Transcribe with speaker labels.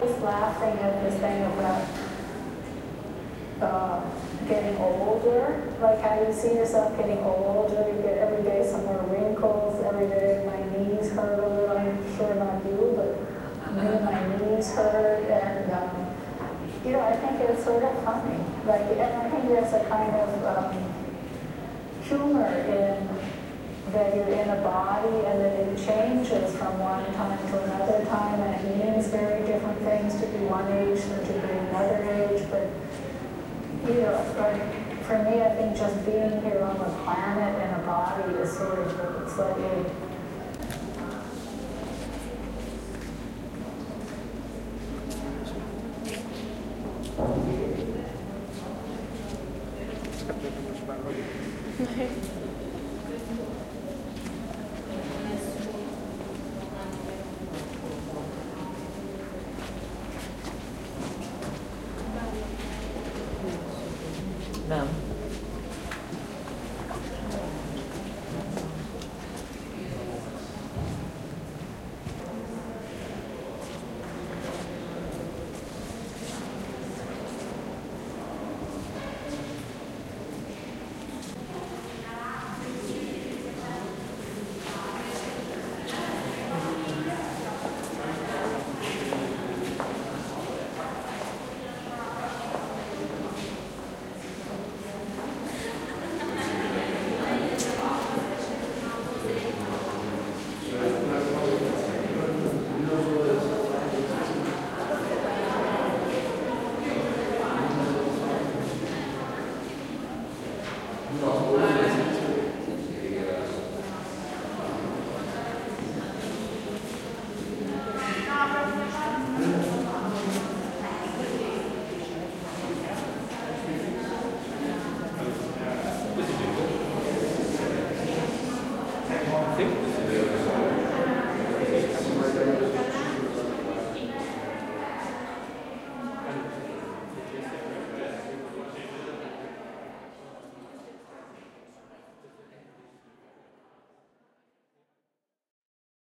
Speaker 1: Just laughing at this thing about getting older, like how you see yourself getting older, you get every day some more wrinkles, every day my knees hurt a little, I'm sure not you, but me, my knees hurt, and you know, I think it's sort of funny, like, and I think there's a kind of humor in that you're in a body and that it changes from one time to another time, and it means very different things to be one age than to be another age, but you know, like, for me, I think just being here on the planet in a body is sort of, it's like a,
Speaker 2: No.
Speaker 3: Think